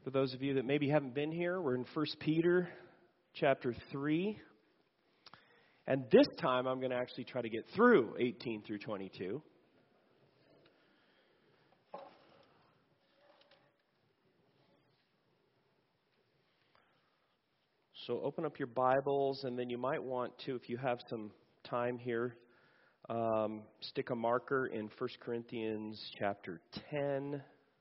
For those of you that maybe haven't been here, we're in 1 Peter chapter 3. And this time I'm going to actually try to get through 18 through 22. So open up your Bibles, and then you might want to, if you have some time here, stick a marker in 1 Corinthians chapter 10.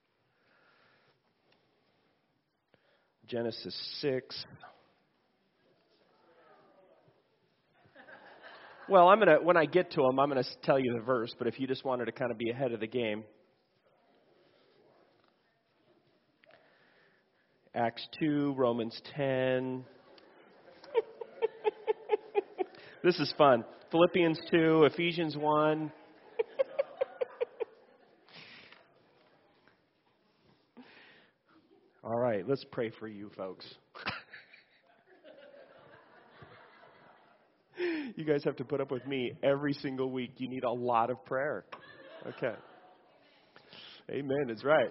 Genesis 6. Well, when I get to them, I'm going to tell you the verse, but if you just wanted to kind of be ahead of the game. Acts 2, Romans 10. This is fun. Philippians 2, Ephesians 1. All right, let's pray for you folks. You guys have to put up with me every single week. You need a lot of prayer. Okay. Amen, is right.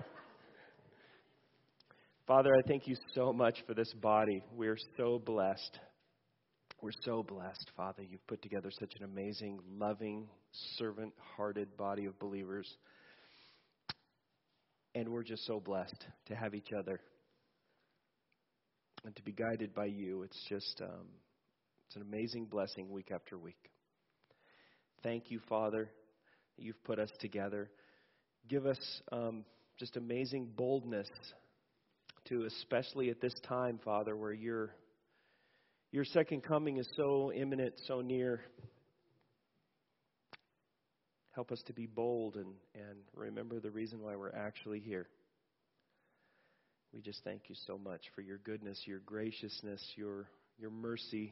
Father, I thank you so much for this body. We're so blessed. We're so blessed, Father. You've put together such an amazing, loving, servant-hearted body of believers. And we're just so blessed to have each other and to be guided by you. It's just, it's an amazing blessing week after week. Thank you, Father, that you've put us together. Give us just amazing boldness to, especially at this time, Father, where your second coming is so imminent, so near. Help us to be bold and remember the reason why we're actually here. We just thank you so much for your goodness, your graciousness, your mercy,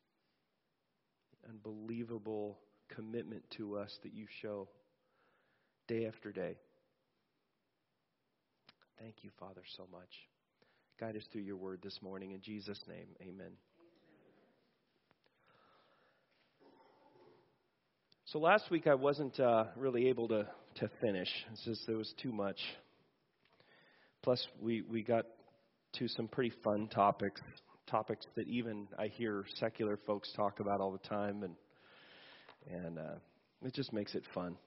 unbelievable commitment to us that you show day after day. Thank you, Father, so much. Guide us through your word this morning. In Jesus' name, amen. So last week I wasn't really able to finish. It's just there was too much. Plus we got to some pretty fun topics that even I hear secular folks talk about all the time, and it just makes it fun.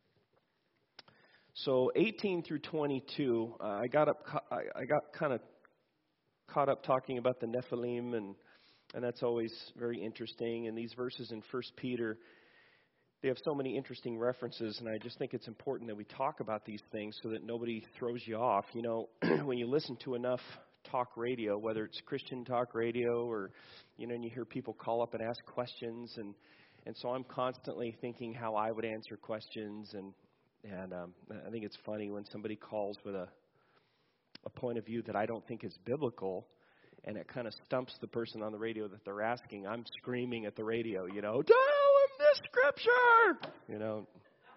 So 18 through 22, I got kind of caught up talking about the Nephilim, and that's always very interesting. And these verses in 1 Peter. They have so many interesting references, and I just think it's important that we talk about these things so that nobody throws you off. You know, when you listen to enough talk radio, whether it's Christian talk radio or, you know, and you hear people call up and ask questions, and so I'm constantly thinking how I would answer questions, and I think it's funny when somebody calls with a point of view that I don't think is biblical, and it kind of stumps the person on the radio that they're asking. I'm screaming at the radio, you know, this scripture, you know.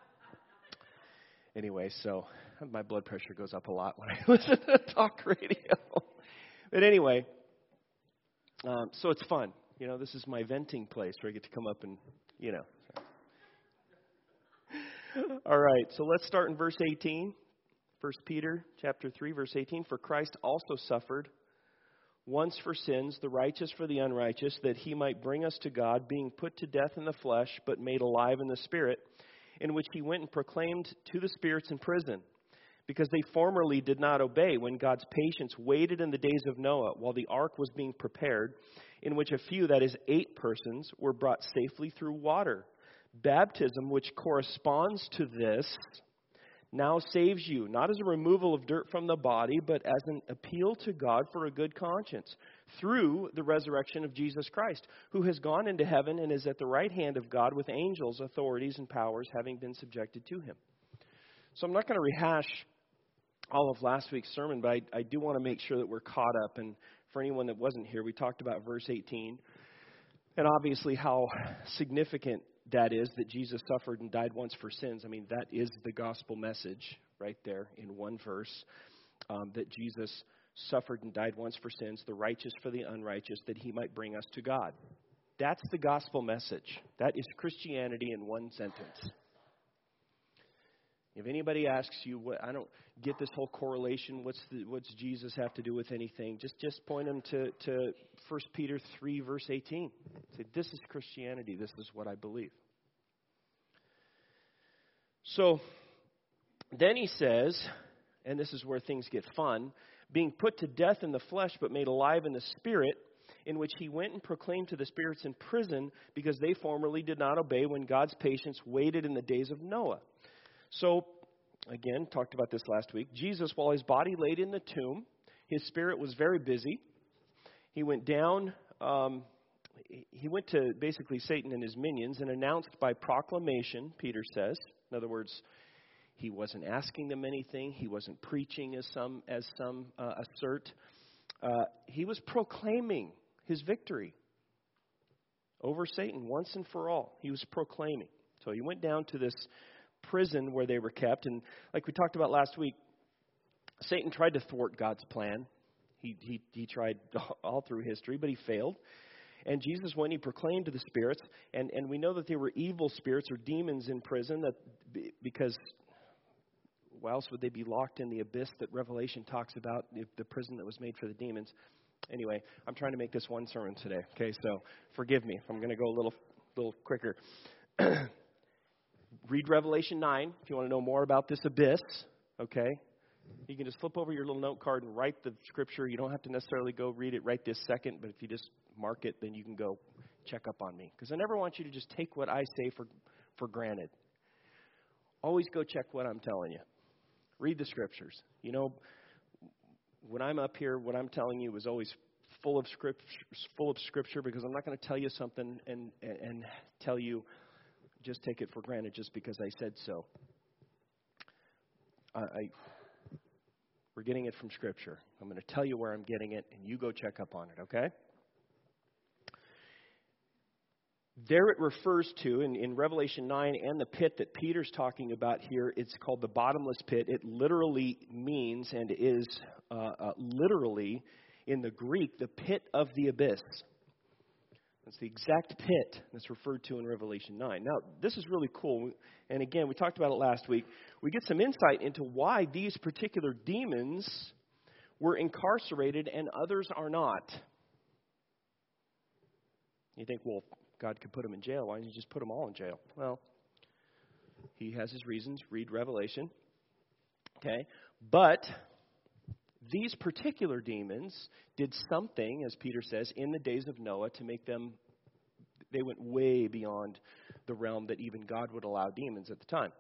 Anyway, so my blood pressure goes up a lot when I listen to talk radio. But anyway, so it's fun. You know, this is my venting place where I get to come up and, you know. All right, so let's start in verse 18. 1 Peter chapter 3, verse 18. For Christ also suffered once for sins, the righteous for the unrighteous, that he might bring us to God, being put to death in the flesh, but made alive in the Spirit, in which he went and proclaimed to the spirits in prison, because they formerly did not obey, when God's patience waited in the days of Noah, while the ark was being prepared, in which a few, that is 8 persons, were brought safely through water. Baptism, which corresponds to this, now saves you, not as a removal of dirt from the body, but as an appeal to God for a good conscience, through the resurrection of Jesus Christ, who has gone into heaven and is at the right hand of God with angels, authorities, and powers having been subjected to him. So I'm not going to rehash all of last week's sermon, but I do want to make sure that we're caught up. And for anyone that wasn't here, we talked about verse 18, and obviously how significant that is, that Jesus suffered and died once for sins. I mean, that is the gospel message right there in one verse, that Jesus suffered and died once for sins, the righteous for the unrighteous, that he might bring us to God. That's the gospel message. That is Christianity in one sentence. If anybody asks you, I don't get this whole correlation. What's Jesus have to do with anything? Just point them to 1 Peter 3, verse 18. Say, this is Christianity. This is what I believe. So then he says, and this is where things get fun, being put to death in the flesh but made alive in the spirit, in which he went and proclaimed to the spirits in prison because they formerly did not obey when God's patience waited in the days of Noah. So, again, talked about this last week. Jesus, while his body laid in the tomb, his spirit was very busy. He went down, he went to basically Satan and his minions and announced by proclamation, Peter says. In other words, he wasn't asking them anything. He wasn't preaching as some assert. He was proclaiming his victory over Satan once and for all. He was proclaiming. So he went down to this prison where they were kept. And like we talked about last week, Satan tried to thwart God's plan. He tried all through history, but he failed. And Jesus, when he proclaimed to the spirits, and we know that they were evil spirits or demons in prison, because why else would they be locked in the abyss that Revelation talks about, the prison that was made for the demons? Anyway, I'm trying to make this one sermon today, okay? So forgive me if I'm going to go a little quicker. Read Revelation 9 if you want to know more about this abyss, okay? You can just flip over your little note card and write the scripture. You don't have to necessarily go read it right this second, but if you just mark it, then you can go check up on me. Because I never want you to just take what I say for granted. Always go check what I'm telling you. Read the scriptures. You know, when I'm up here, what I'm telling you is always full of scripture, because I'm not going to tell you something and tell you just take it for granted just because I said so. We're getting it from Scripture. I'm going to tell you where I'm getting it, and you go check up on it, okay? There it refers to, in Revelation 9, and the pit that Peter's talking about here, it's called the bottomless pit. It literally means and is literally, in the Greek, the pit of the abyss. That's the exact pit that's referred to in Revelation 9. Now, this is really cool. And again, we talked about it last week. We get some insight into why these particular demons were incarcerated and others are not. You think, well, God could put them in jail. Why didn't he just put them all in jail? Well, he has his reasons. Read Revelation. Okay? But these particular demons did something, as Peter says, in the days of Noah to make them, they went way beyond the realm that even God would allow demons at the time.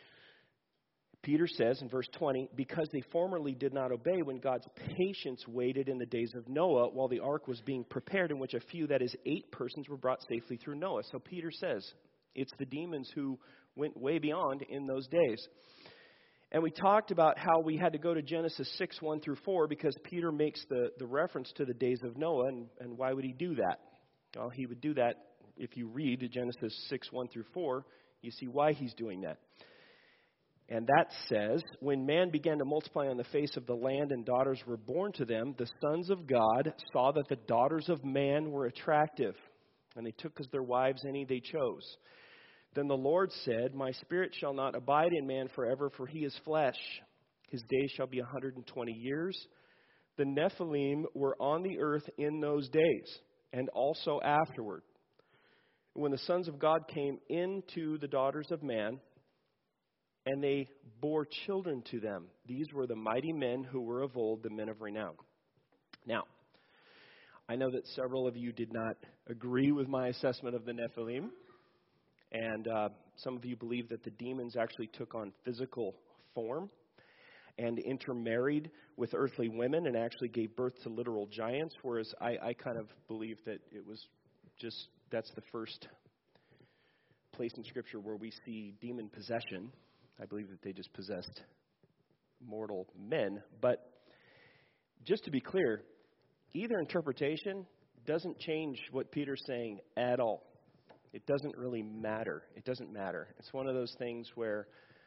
Peter says in verse 20, because they formerly did not obey when God's patience waited in the days of Noah while the ark was being prepared, in which a few, that is 8 persons, were brought safely through Noah. So Peter says it's the demons who went way beyond in those days. And we talked about how we had to go to Genesis 6, 1 through 4, because Peter makes the reference to the days of Noah, and why would he do that? Well, he would do that if you read Genesis 6, 1 through 4, you see why he's doing that. And that says, when man began to multiply on the face of the land and daughters were born to them, the sons of God saw that the daughters of man were attractive, and they took as their wives any they chose. Then the Lord said, my spirit shall not abide in man forever, for he is flesh. His days shall be 120 years. The Nephilim were on the earth in those days, and also afterward. When the sons of God came into the daughters of man, and they bore children to them. These were the mighty men who were of old, the men of renown. Now, I know that several of you did not agree with my assessment of the Nephilim. And some of you believe that the demons actually took on physical form and intermarried with earthly women and actually gave birth to literal giants, whereas I kind of believe that it was just, that's the first place in Scripture where we see demon possession. I believe that they just possessed mortal men. But just to be clear, either interpretation doesn't change what Peter's saying at all. It doesn't really matter. It doesn't matter. It's one of those things where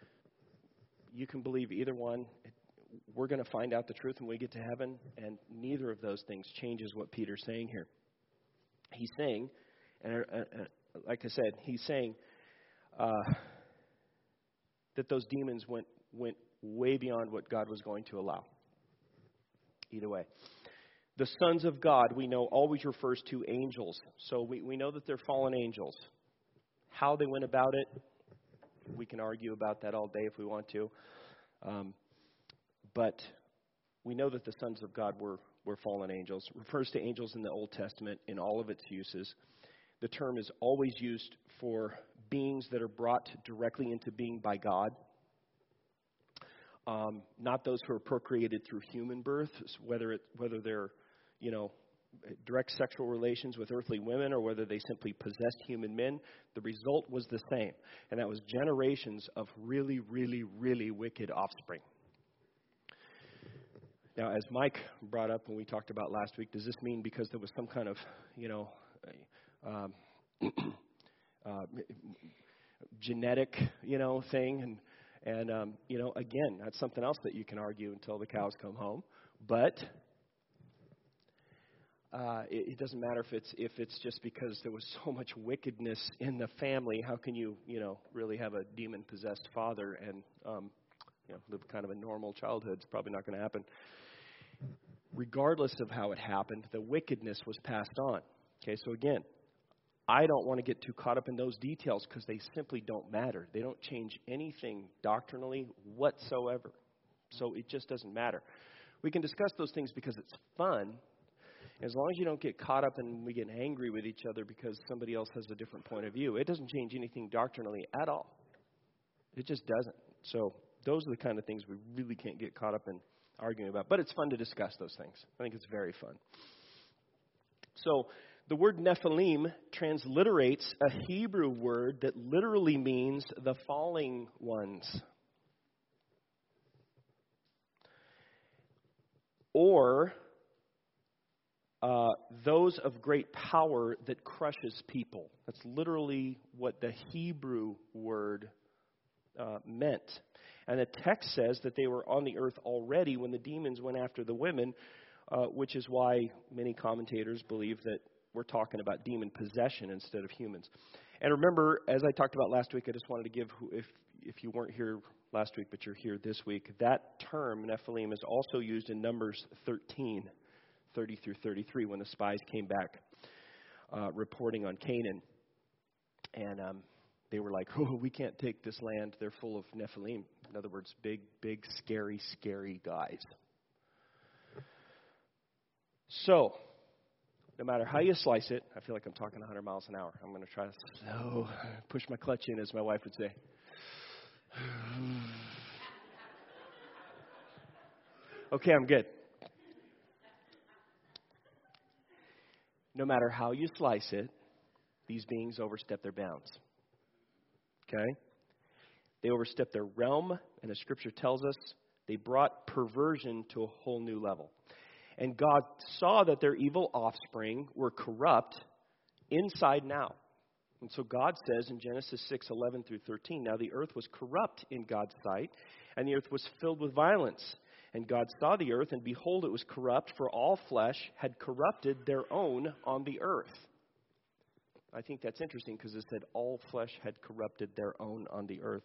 you can believe either one. We're going to find out the truth when we get to heaven, and neither of those things changes what Peter's saying here. He's saying, and like I said, he's saying, that those demons went way beyond what God was going to allow. Either way. The sons of God, we know, always refers to angels. So we know that they're fallen angels. How they went about it, we can argue about that all day if we want to. But we know that the sons of God were fallen angels. It refers to angels in the Old Testament in all of its uses. The term is always used for beings that are brought directly into being by God. Not those who are procreated through human birth, whether they're, direct sexual relations with earthly women or whether they simply possessed human men. The result was the same, and that was generations of really, really, really wicked offspring. Now, as Mike brought up when we talked about last week, does this mean because there was some kind of, genetic, thing? And again, that's something else that you can argue until the cows come home. But it doesn't matter if it's just because there was so much wickedness in the family. How can you, really have a demon-possessed father and, live kind of a normal childhood? It's probably not going to happen. Regardless of how it happened, the wickedness was passed on. Okay, so again, I don't want to get too caught up in those details because they simply don't matter. They don't change anything doctrinally whatsoever. So it just doesn't matter. We can discuss those things because it's fun, as long as you don't get caught up and we get angry with each other because somebody else has a different point of view. It doesn't change anything doctrinally at all. It just doesn't. So those are the kind of things we really can't get caught up in arguing about. But it's fun to discuss those things. I think it's very fun. So the word Nephilim transliterates a Hebrew word that literally means the falling ones. Or those of great power that crushes people. That's literally what the Hebrew word meant. And the text says that they were on the earth already when the demons went after the women, which is why many commentators believe that we're talking about demon possession instead of humans. And remember, as I talked about last week, I just wanted to give, if you weren't here last week, but you're here this week, that term, Nephilim, is also used in Numbers 13, 30 through 33, when the spies came back reporting on Canaan. And they were like, oh, we can't take this land. They're full of Nephilim. In other words, big, big, scary, scary guys. So, no matter how you slice it, I feel like I'm talking 100 miles an hour. I'm going to try to push my clutch in, as my wife would say. Okay, I'm good. No matter how you slice it, these beings overstep their bounds. Okay? They overstep their realm, and as Scripture tells us, they brought perversion to a whole new level. And God saw that their evil offspring were corrupt inside and out. And so God says in Genesis 6:11 through 13, now the earth was corrupt in God's sight, and the earth was filled with violence. And God saw the earth, and behold, it was corrupt, for all flesh had corrupted their own on the earth. I think that's interesting because it said all flesh had corrupted their own on the earth.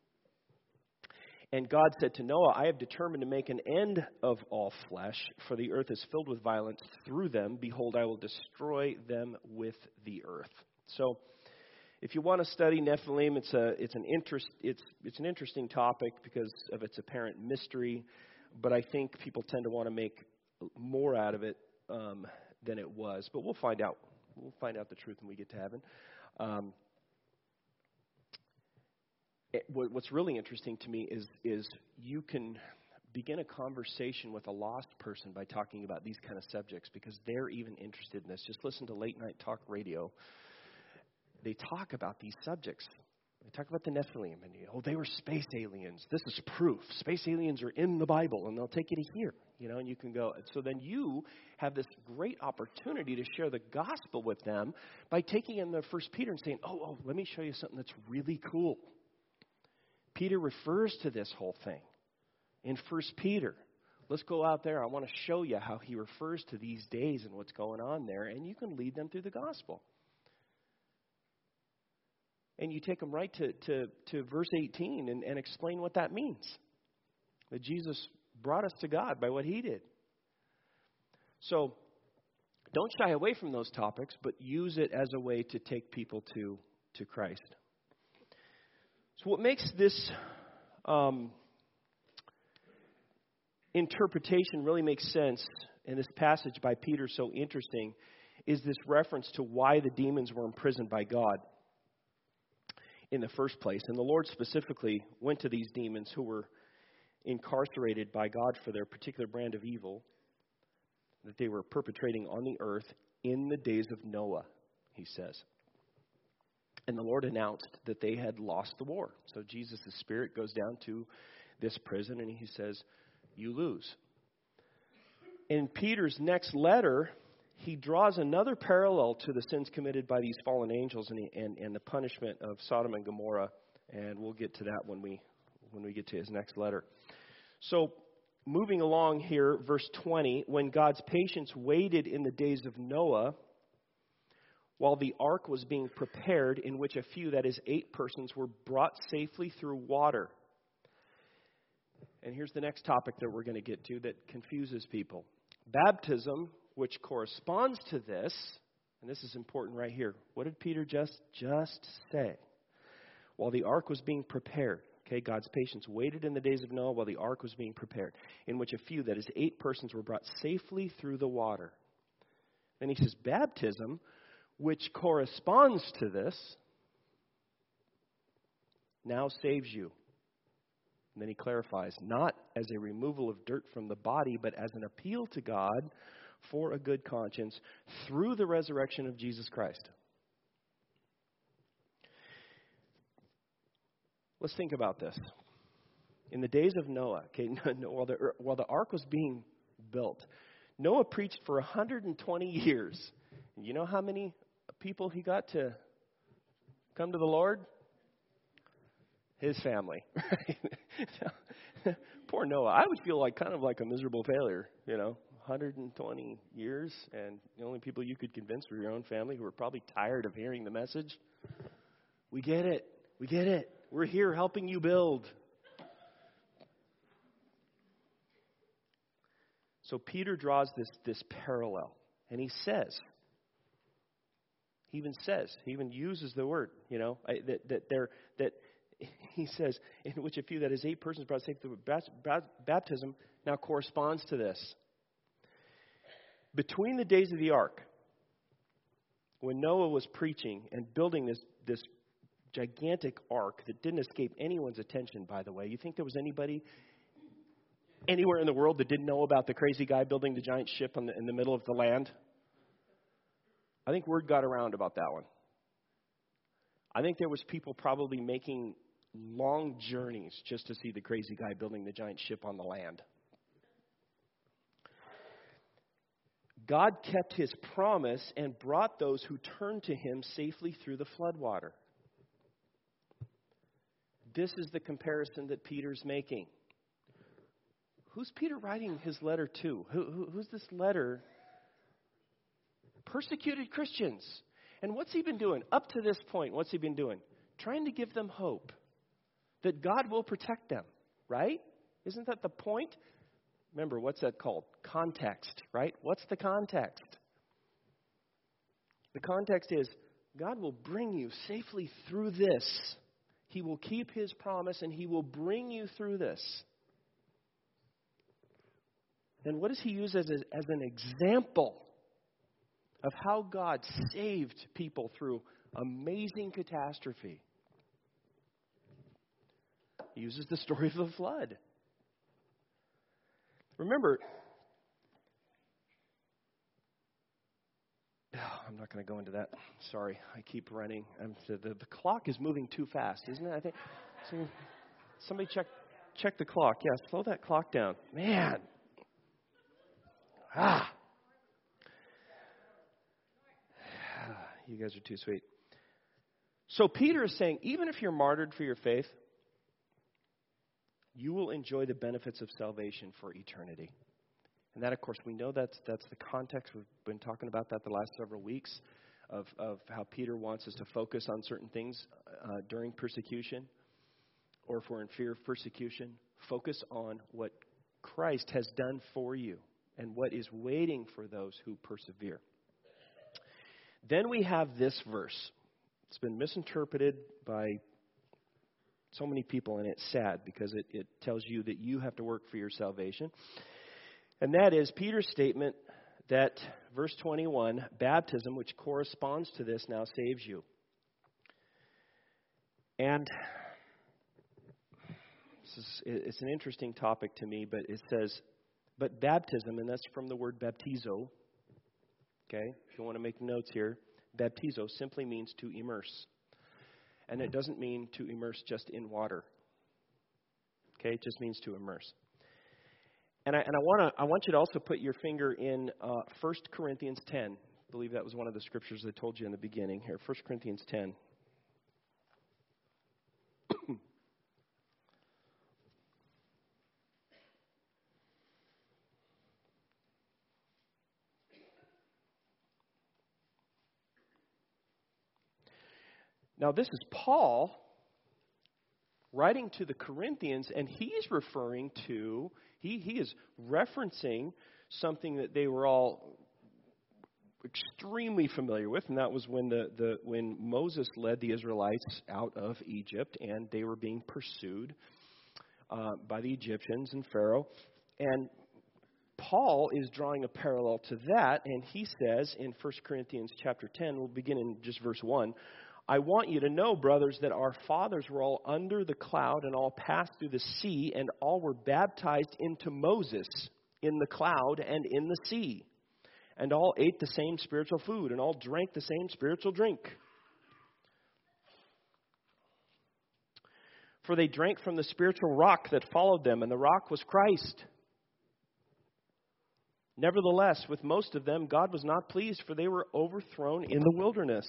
And God said to Noah, I have determined to make an end of all flesh, for the earth is filled with violence through them. Behold, I will destroy them with the earth. So, if you want to study Nephilim, it's an interesting topic because of its apparent mystery. But I think people tend to want to make more out of it than it was. But we'll find out. We'll find out the truth when we get to heaven. What's really interesting to me is you can begin a conversation with a lost person by talking about these kind of subjects because they're even interested in this. Just listen to late night talk radio. They talk about these subjects. They talk about the Nephilim and they were space aliens. This is proof. Space aliens are in the Bible, and they'll take you to here. And you can go. So then you have this great opportunity to share the gospel with them by taking in the 1 Peter and saying, oh, let me show you something that's really cool. Peter refers to this whole thing in 1 Peter. Let's go out there. I want to show you how he refers to these days and what's going on there, and you can lead them through the gospel. and you take them right to verse 18 and explain what that means. That Jesus brought us to God by what he did. So don't shy away from those topics, but use it as a way to take people to Christ. So what makes this interpretation really make sense in this passage by Peter so interesting is this reference to why the demons were imprisoned by God in the first place. And the Lord specifically went to these demons who were incarcerated by God for their particular brand of evil that they were perpetrating on the earth in the days of Noah, he says. And the Lord announced that they had lost the war. So Jesus' spirit goes down to this prison and he says, you lose. In Peter's next letter, he draws another parallel to the sins committed by these fallen angels and the punishment of Sodom and Gomorrah. And we'll get to that when we get to his next letter. So moving along here, verse 20, when God's patience waited in the days of Noah, while the ark was being prepared, in which a few, that is 8 persons, were brought safely through water. And here's the next topic that we're going to get to that confuses people. Baptism, which corresponds to this, and this is important right here. What did Peter just say? While the ark was being prepared. Okay, God's patience waited in the days of Noah while the ark was being prepared, in which a few, that is 8 persons, were brought safely through the water. Then he says, baptism, which corresponds to this, now saves you. And then he clarifies, not as a removal of dirt from the body, but as an appeal to God for a good conscience through the resurrection of Jesus Christ. Let's think about this. In the days of Noah, okay, while the ark was being built, Noah preached for 120 years. And you know how many people he got to come to the Lord? His family. Poor Noah. I would feel kind of like a miserable failure, 120 years, and the only people you could convince were your own family who were probably tired of hearing the message. We get it. We get it. We're here helping you build. So Peter draws this parallel, and he even uses the word, that he says, in which a few, that is 8 persons, brought safe through baptism, now corresponds to this. Between the days of the ark, when Noah was preaching and building this gigantic ark that didn't escape anyone's attention, by the way. You think there was anybody anywhere in the world that didn't know about the crazy guy building the giant ship in the middle of the land? I think word got around about that one. I think there was people probably making long journeys just to see the crazy guy building the giant ship on the land. God kept his promise and brought those who turned to him safely through the floodwater. This is the comparison that Peter's making. Who's Peter writing his letter to? Who's this letter? Persecuted Christians. And what's he been doing? Up to this point, what's he been doing? Trying to give them hope that God will protect them, right? Isn't that the point? Remember, what's that called? Context, right? What's the context? The context is God will bring you safely through this. He will keep his promise and he will bring you through this. Then what does he use as an example of how God saved people through amazing catastrophe? He uses the story of the flood. Remember, I'm not going to go into that. Sorry, I keep running. The clock is moving too fast, isn't it? I think somebody check the clock. Yeah, slow that clock down. Man. You guys are too sweet. So Peter is saying, even if you're martyred for your faith, you will enjoy the benefits of salvation for eternity. And that, of course, we know that's the context. We've been talking about that the last several weeks. of how Peter wants us to focus on certain things during persecution, or if we're in fear of persecution, focus on what Christ has done for you and what is waiting for those who persevere. Then we have this verse. It's been misinterpreted by so many people, and it's sad because it tells you that you have to work for your salvation. And that is Peter's statement that, verse 21, baptism, which corresponds to this, now saves you. And it's an interesting topic to me, but it says, but baptism, and that's from the word baptizo. Okay, if you want to make notes here, baptizo simply means to immerse. And it doesn't mean to immerse just in water. Okay, it just means to immerse. And I want you to also put your finger in 1 Corinthians 10. I believe that was one of the scriptures I told you in the beginning here. 1 Corinthians 10. Now, this is Paul writing to the Corinthians, and he's referring to, he is referencing something that they were all extremely familiar with, and that was when when Moses led the Israelites out of Egypt, and they were being pursued by the Egyptians and Pharaoh. And Paul is drawing a parallel to that, and he says in 1 Corinthians chapter 10, we'll begin in just verse 1, I want you to know, brothers, that our fathers were all under the cloud and all passed through the sea, and all were baptized into Moses in the cloud and in the sea. And all ate the same spiritual food, and all drank the same spiritual drink. For they drank from the spiritual rock that followed them, and the rock was Christ. Nevertheless, with most of them, God was not pleased, for they were overthrown in the wilderness.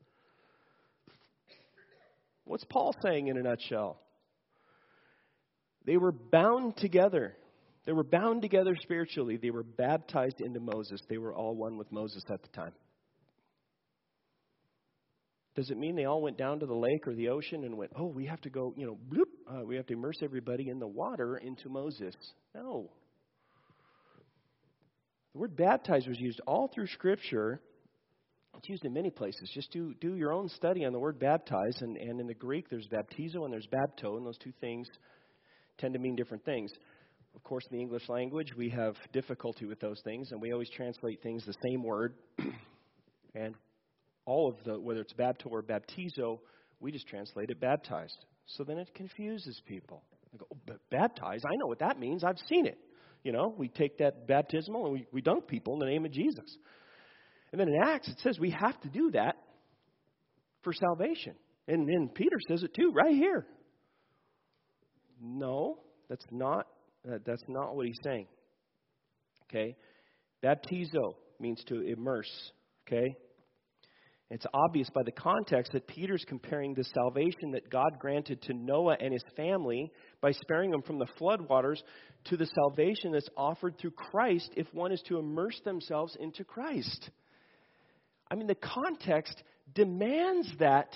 What's Paul saying in a nutshell? They were bound together. They were bound together spiritually. They were baptized into Moses. They were all one with Moses at the time. Does it mean they all went down to the lake or the ocean and went, oh, we have to go, bloop, we have to immerse everybody in the water into Moses? No. The word baptized was used all through Scripture. It's used in many places. Just do your own study on the word baptize. And in the Greek, there's baptizo and there's bapto, and those two things tend to mean different things. Of course, in the English language, we have difficulty with those things, and we always translate things the same word. And all of whether it's bapto or baptizo, we just translate it baptized. So then it confuses people. They go, oh, baptize? I know what that means. I've seen it. We take that baptismal and we dunk people in the name of Jesus. And then in Acts, it says we have to do that for salvation. And then Peter says it too, right here. No, that's not what he's saying. Okay? Baptizo means to immerse. Okay? It's obvious by the context that Peter's comparing the salvation that God granted to Noah and his family by sparing them from the floodwaters to the salvation that's offered through Christ if one is to immerse themselves into Christ. I mean, the context demands that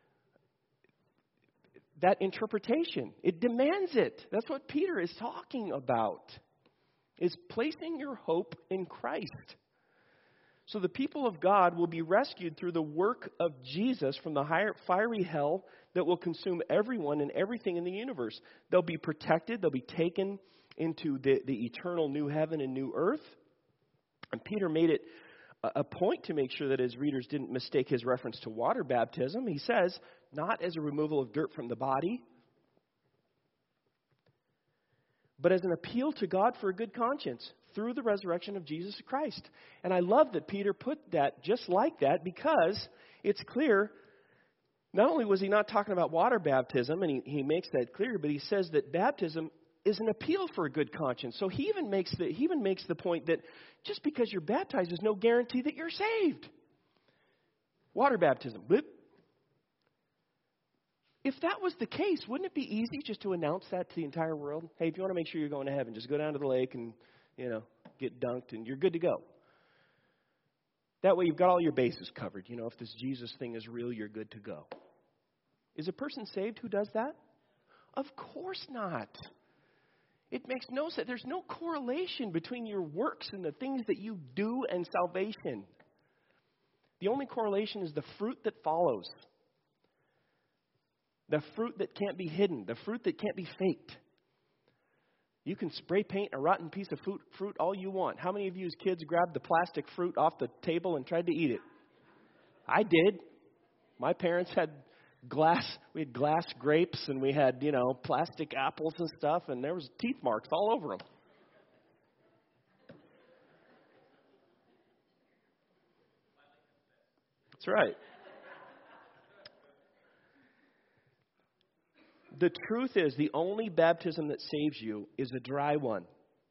interpretation. It demands it. That's what Peter is talking about, is placing your hope in Christ. So the people of God will be rescued through the work of Jesus from the fiery hell that will consume everyone and everything in the universe. They'll be protected. They'll be taken into the eternal new heaven and new earth. And Peter made it a point to make sure that his readers didn't mistake his reference to water baptism. He says, not as a removal of dirt from the body, but as an appeal to God for a good conscience through the resurrection of Jesus Christ. And I love that Peter put that just like that, because it's clear, not only was he not talking about water baptism, and he makes that clear, but he says that baptism is an appeal for a good conscience. So he even makes the point that just because you're baptized is no guarantee that you're saved. Water baptism. Bloop. If that was the case, wouldn't it be easy just to announce that to the entire world? Hey, if you want to make sure you're going to heaven, just go down to the lake and, get dunked and you're good to go. That way you've got all your bases covered. You know, if this Jesus thing is real, you're good to go. Is a person saved who does that? Of course not. It makes no sense. There's no correlation between your works and the things that you do and salvation. The only correlation is the fruit that follows. The fruit that can't be hidden. The fruit that can't be faked. You can spray paint a rotten piece of fruit all you want. How many of you as kids grabbed the plastic fruit off the table and tried to eat it? I did. My parents had we had glass grapes and we had, plastic apples and stuff, and there was teeth marks all over them. That's right. The truth is, the only baptism that saves you is a dry one.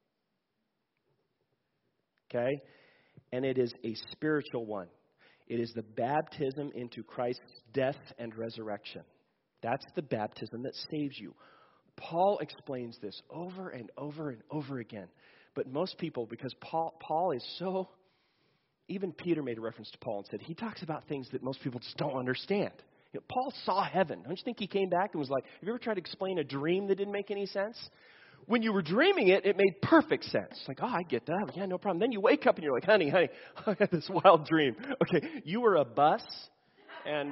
Okay? And it is a spiritual one. It is the baptism into Christ's death and resurrection. That's the baptism that saves you. Paul explains this over and over and over again. But most people, because Paul is so... Even Peter made a reference to Paul and said, he talks about things that most people just don't understand. Paul saw heaven. Don't you think he came back and was like, have you ever tried to explain a dream that didn't make any sense? When you were dreaming it, it made perfect sense. Like, I get that. Yeah, no problem. Then you wake up and you're like, honey, I had this wild dream. Okay, you were a bus, and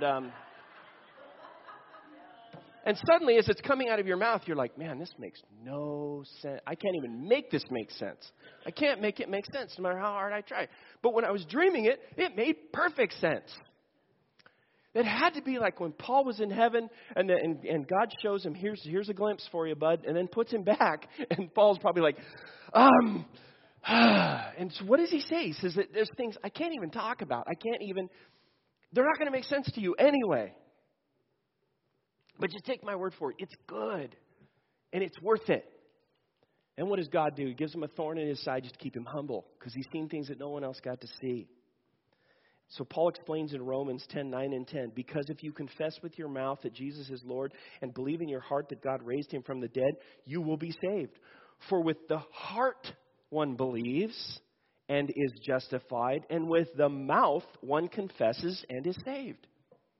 suddenly as it's coming out of your mouth, you're like, man, this makes no sense. I can't even make this make sense. I can't make it make sense no matter how hard I try. But when I was dreaming it, it made perfect sense. It had to be like when Paul was in heaven and God shows him, here's a glimpse for you, bud, and then puts him back. And Paul's probably like, and so what does he say? He says that there's things I can't even talk about. They're not going to make sense to you anyway. But just take my word for it. It's good. And it's worth it. And what does God do? He gives him a thorn in his side just to keep him humble because he's seen things that no one else got to see. So Paul explains in Romans 10:9 and 10, because if you confess with your mouth that Jesus is Lord and believe in your heart that God raised him from the dead, you will be saved. For with the heart one believes and is justified, and with the mouth one confesses and is saved.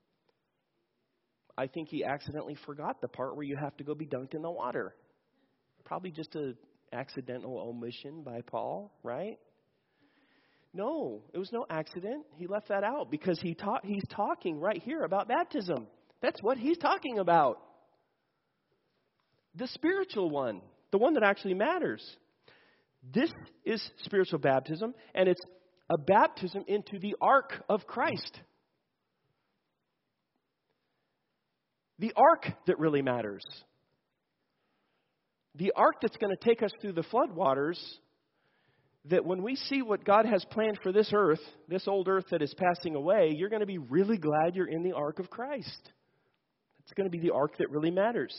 I think he accidentally forgot the part where you have to go be dunked in the water. Probably just an accidental omission by Paul, right? No, it was no accident. He left that out because he's talking right here about baptism. That's what he's talking about. The spiritual one, the one that actually matters. This is spiritual baptism, and it's a baptism into the ark of Christ. The ark that really matters. The ark that's going to take us through the floodwaters, that when we see what God has planned for this earth, this old earth that is passing away, you're going to be really glad you're in the ark of Christ. It's going to be the ark that really matters.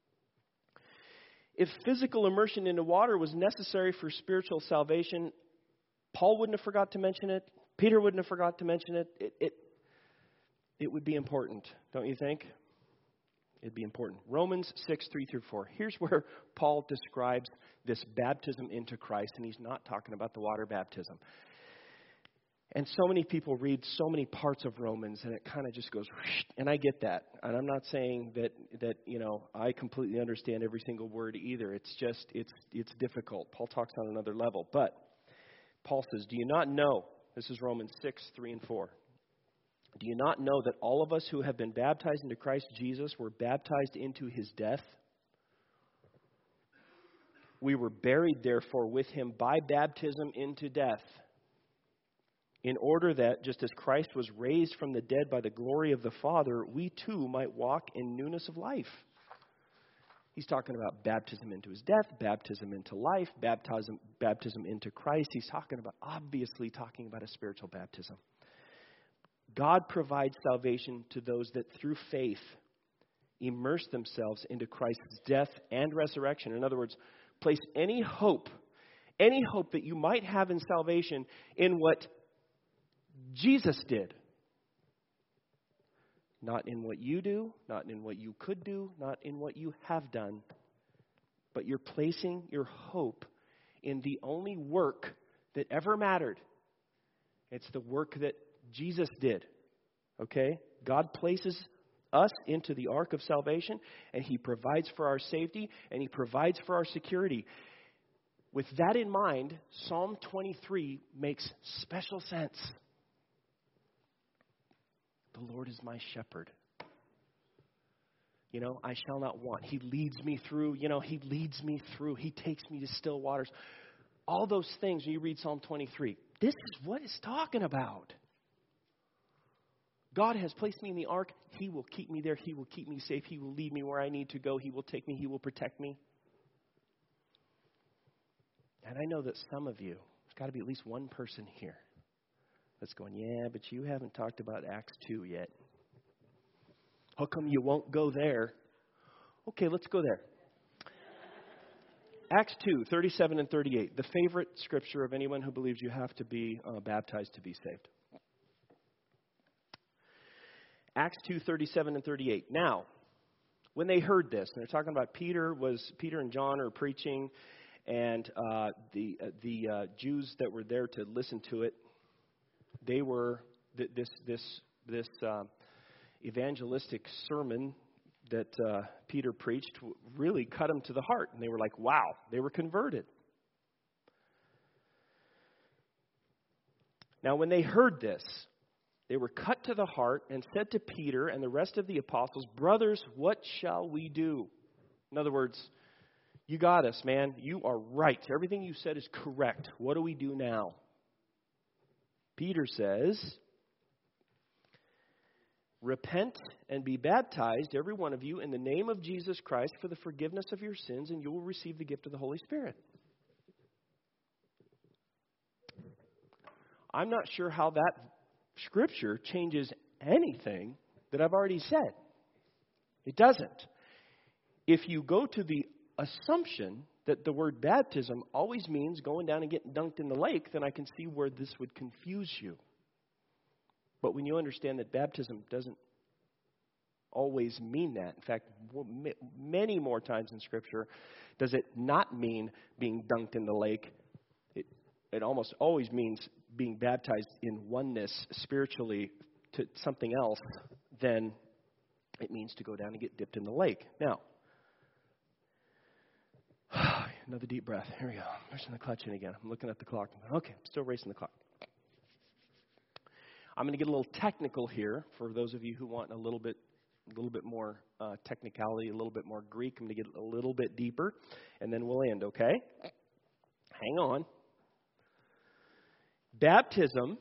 If physical immersion into water was necessary for spiritual salvation, Paul wouldn't have forgot to mention it. Peter wouldn't have forgot to mention it. It would be important, don't you think? It'd be important. Romans 6:3-4. Here's where Paul describes this baptism into Christ, and he's not talking about the water baptism. And so many people read so many parts of Romans, and it kind of just goes, and I get that. And I'm not saying that I completely understand every single word either. It's just, it's difficult. Paul talks on another level. But Paul says, do you not know, this is Romans 6:3-4. Do you not know that all of us who have been baptized into Christ Jesus were baptized into his death? We were buried, therefore, with him by baptism into death, in order that, just as Christ was raised from the dead by the glory of the Father, we too might walk in newness of life. He's talking about baptism into his death, baptism into life, baptism into Christ. He's obviously talking about a spiritual baptism. God provides salvation to those that through faith immerse themselves into Christ's death and resurrection. In other words, place any hope that you might have in salvation in what Jesus did. Not in what you do, not in what you could do, not in what you have done. But you're placing your hope in the only work that ever mattered. It's the work that Jesus did. Okay? God places us into the ark of salvation, and He provides for our safety, and He provides for our security. With that in mind, Psalm 23 makes special sense. The Lord is my shepherd. I shall not want. He leads me through. He leads me through. He takes me to still waters. All those things, when you read Psalm 23, this is what it's talking about. God has placed me in the ark. He will keep me there. He will keep me safe. He will lead me where I need to go. He will take me. He will protect me. And I know that some of you, there's got to be at least one person here that's going, yeah, but you haven't talked about Acts 2 yet. How come you won't go there? Okay, let's go there. Acts 2, 37 and 38, the favorite scripture of anyone who believes you have to be baptized to be saved. Acts 2, 37 and 38. Now, when they heard this, and they're talking about Peter and John are preaching, and the Jews that were there to listen to it, they were this evangelistic sermon that Peter preached really cut them to the heart, and they were like, "Wow!" They were converted. Now, when they heard this, they were cut to the heart and said to Peter and the rest of the apostles, "Brothers, what shall we do?" In other words, you got us, man. You are right. Everything you said is correct. What do we do now? Peter says, "Repent and be baptized, every one of you, in the name of Jesus Christ for the forgiveness of your sins, and you will receive the gift of the Holy Spirit." I'm not sure how that scripture changes anything that I've already said. It doesn't. If you go to the assumption that the word baptism always means going down and getting dunked in the lake, then I can see where this would confuse you. But when you understand that baptism doesn't always mean that, in fact, many more times in Scripture, does it not mean being dunked in the lake. It almost always means being baptized in oneness spiritually to something else than it means to go down and get dipped in the lake. Now, another deep breath. Here we go. I'm pushing the clutch in again. I'm looking at the clock. Okay, I'm still racing the clock. I'm going to get a little technical here for those of you who want a little bit more technicality, a little bit more Greek. I'm going to get a little bit deeper, and then we'll end, okay? Hang on. Baptism,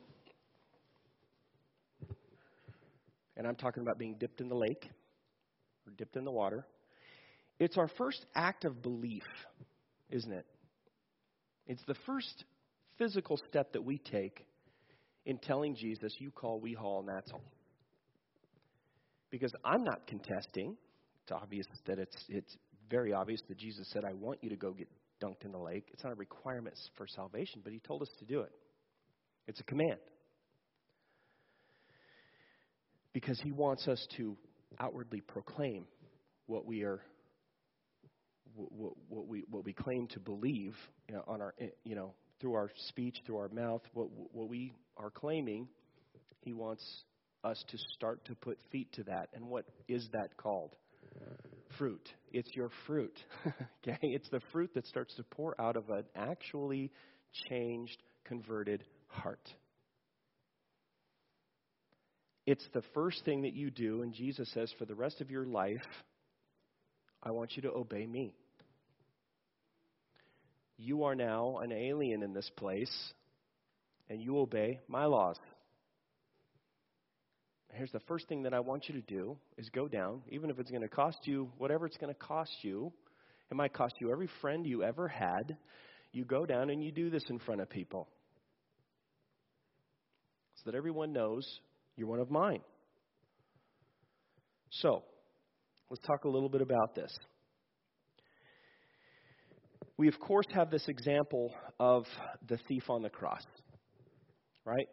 and I'm talking about being dipped in the lake or dipped in the water, it's our first act of belief, isn't it? It's the first physical step that we take in telling Jesus, you call, we haul, and that's all. Because I'm not contesting. It's obvious that it's very obvious that Jesus said, I want you to go get dunked in the lake. It's not a requirement for salvation, but He told us to do it. It's a command. Because He wants us to outwardly proclaim what we are, what we claim to believe, on our, through our speech, through our mouth, what we are claiming. He wants us to start to put feet to that. And what is that called? Fruit. It's your fruit. Okay? It's the fruit that starts to pour out of an actually changed, converted heart. It's the first thing that you do, and Jesus says, for the rest of your life, I want you to obey me. You are now an alien in this place, and you obey my laws. Here's the first thing that I want you to do is go down, even if it's going to cost you whatever it's going to cost you. It might cost you every friend you ever had. You go down and you do this in front of people so that everyone knows you're one of mine. So, let's talk a little bit about this. We, of course, have this example of the thief on the cross, right?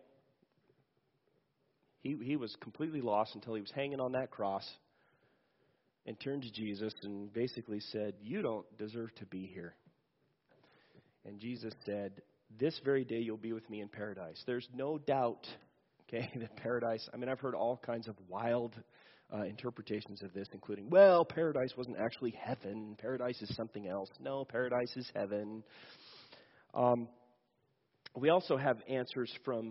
He was completely lost until he was hanging on that cross and turned to Jesus and basically said, you don't deserve to be here. And Jesus said, this very day you'll be with me in paradise. There's no doubt, okay, that paradise, I mean, I've heard all kinds of wild interpretations of this, including, well, paradise wasn't actually heaven. Paradise is something else. No, paradise is heaven. We also have answers from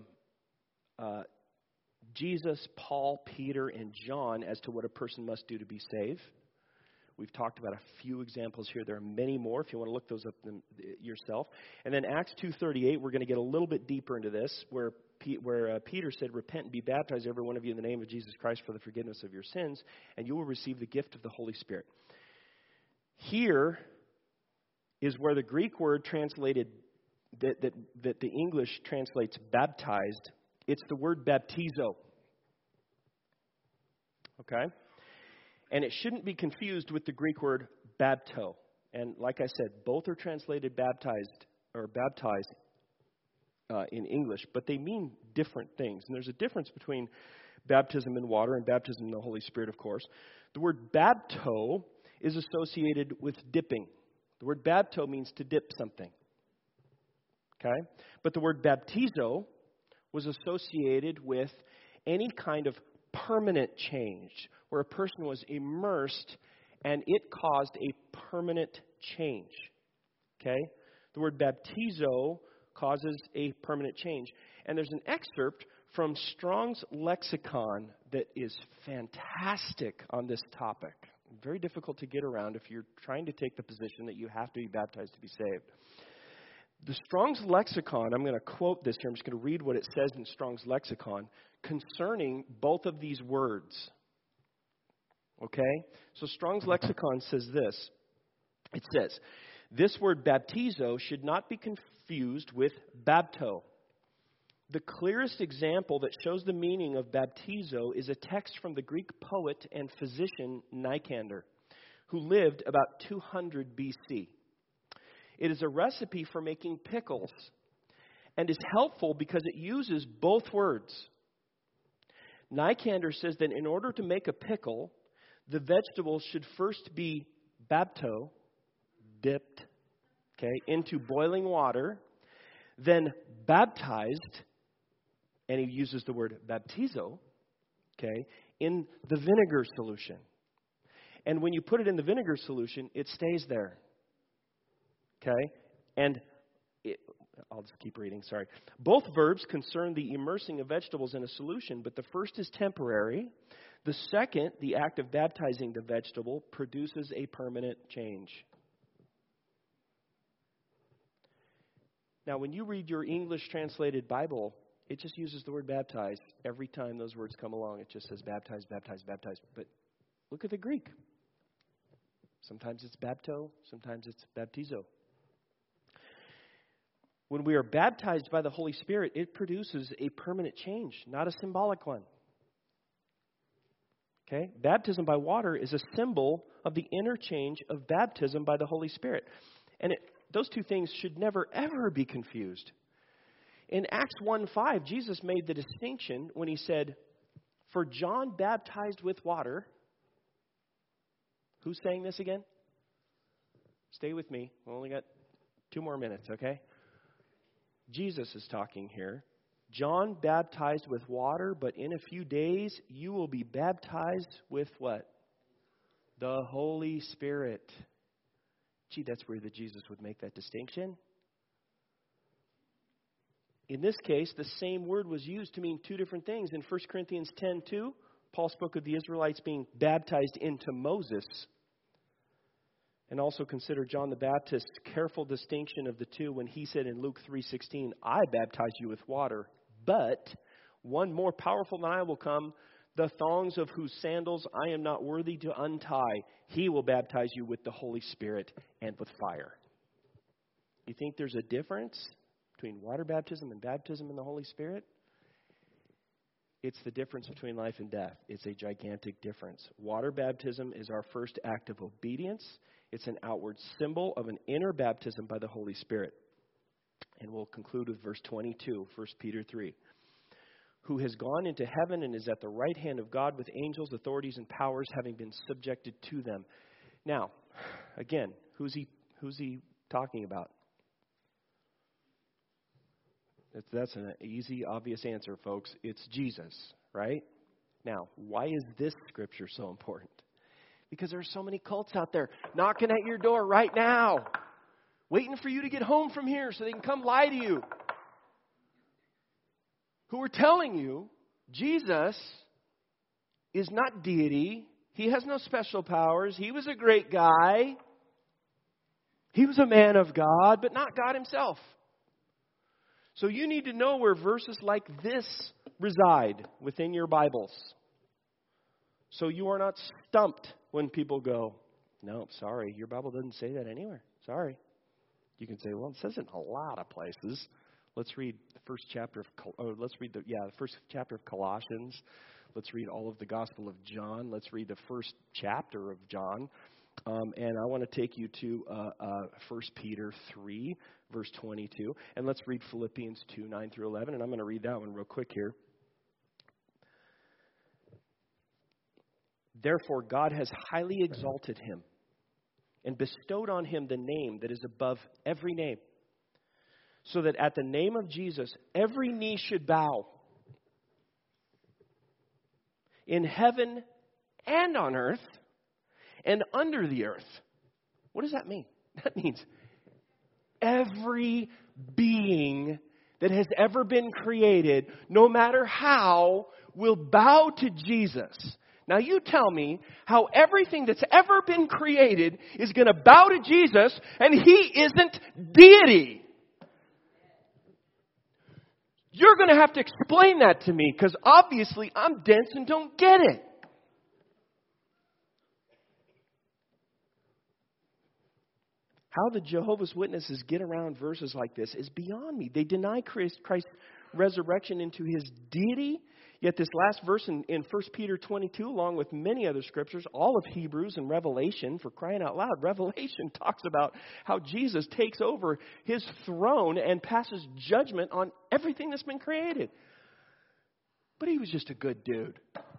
Jesus, Paul, Peter, and John as to what a person must do to be saved. We've talked about a few examples here. There are many more if you want to look those up yourself. And then Acts 2:38, we're going to get a little bit deeper into this, where Peter said, repent and be baptized, every one of you, in the name of Jesus Christ for the forgiveness of your sins, and you will receive the gift of the Holy Spirit. Here is where the Greek word translated, that the English translates baptized. It's the word baptizo. Okay? And it shouldn't be confused with the Greek word bapto. And like I said, both are translated baptized in English, but they mean different things. And there's a difference between baptism in water and baptism in the Holy Spirit, of course. The word bapto is associated with dipping. The word bapto means to dip something. Okay? But the word baptizo was associated with any kind of permanent change, where a person was immersed and it caused a permanent change. Okay? The word baptizo causes a permanent change. And there's an excerpt from Strong's Lexicon that is fantastic on this topic. Very difficult to get around if you're trying to take the position that you have to be baptized to be saved. The Strong's Lexicon, I'm going to quote this here. I'm just going to read what it says in Strong's Lexicon concerning both of these words. Okay? So Strong's Lexicon says this. It says, this word baptizo should not be confused with bapto. The clearest example that shows the meaning of baptizo is a text from the Greek poet and physician Nicander, who lived about 200 BC. It is a recipe for making pickles and is helpful because it uses both words. Nicander says that in order to make a pickle, the vegetables should first be bapto, dipped, okay, into boiling water, then baptized, and he uses the word baptizo, okay, in the vinegar solution. And when you put it in the vinegar solution, it stays there. Okay? And I'll just keep reading, sorry. Both verbs concern the immersing of vegetables in a solution, but the first is temporary. The second, the act of baptizing the vegetable, produces a permanent change. Now, when you read your English translated Bible, it just uses the word baptize. Every time those words come along, it just says baptize, baptize, baptize. But look at the Greek. Sometimes it's bapto, sometimes it's baptizo. When we are baptized by the Holy Spirit, it produces a permanent change, not a symbolic one. Okay? Baptism by water is a symbol of the interchange of baptism by the Holy Spirit. And those two things should never, ever be confused. In Acts 1:5, Jesus made the distinction when he said, for John baptized with water. Who's saying this again? Stay with me. We only got 2 more minutes, okay? Jesus is talking here. John baptized with water, but in a few days you will be baptized with what? The Holy Spirit. Gee, that's weird that Jesus would make that distinction. In this case, the same word was used to mean 2 different things. In 1 Corinthians 10:2, Paul spoke of the Israelites being baptized into Moses. And also consider John the Baptist's careful distinction of the two when he said in Luke 3:16, I baptize you with water, but one more powerful than I will come, the thongs of whose sandals I am not worthy to untie. He will baptize you with the Holy Spirit and with fire. You think there's a difference between water baptism and baptism in the Holy Spirit? It's the difference between life and death. It's a gigantic difference. Water baptism is our first act of obedience. It's an outward symbol of an inner baptism by the Holy Spirit. And we'll conclude with verse 22, 1 Peter 3. Who has gone into heaven and is at the right hand of God with angels, authorities, and powers having been subjected to them. Now, again, who's he talking about? That's an easy, obvious answer, folks. It's Jesus, right? Now, why is this scripture so important? Because there are so many cults out there knocking at your door right now, waiting for you to get home from here so they can come lie to you, who are telling you Jesus is not deity. He has no special powers. He was a great guy. He was a man of God, but not God himself. So you need to know where verses like this reside within your Bibles. So you are not stumped when people go, no, sorry, your Bible doesn't say that anywhere. Sorry. You can say, well, it says it in a lot of places. Let's read the first chapter of the first chapter of Colossians. Let's read all of the Gospel of John. Let's read the first chapter of John. And I want to take you to 1 Peter 3, verse 22. And let's read Philippians 2, 9 through 11. And I'm going to read that one real quick here. Therefore, God has highly exalted him and bestowed on him the name that is above every name, so that at the name of Jesus, every knee should bow, in heaven and on earth and under the earth. What does that mean? That means every being that has ever been created, no matter how, will bow to Jesus. Now you tell me how everything that's ever been created is going to bow to Jesus and he isn't deity. You're going to have to explain that to me because obviously I'm dense and don't get it. How the Jehovah's Witnesses get around verses like this is beyond me. They deny Christ's resurrection into his deity. Yet this last verse in 1 Peter 22, along with many other scriptures, all of Hebrews and Revelation, for crying out loud, Revelation talks about how Jesus takes over his throne and passes judgment on everything that's been created. But he was just a good dude.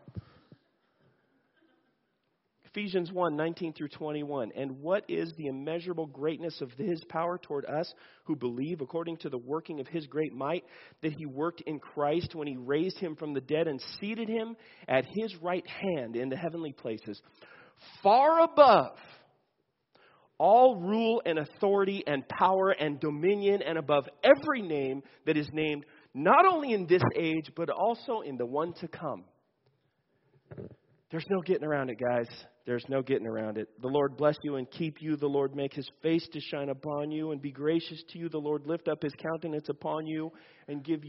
Ephesians 1, 19 through 21. And what is the immeasurable greatness of his power toward us who believe, according to the working of his great might, that he worked in Christ when he raised him from the dead and seated him at his right hand in the heavenly places, far above all rule and authority and power and dominion and above every name that is named, not only in this age, but also in the one to come. There's no getting around it, guys. There's no getting around it. The Lord bless you and keep you. The Lord make his face to shine upon you and be gracious to you. The Lord lift up his countenance upon you and give you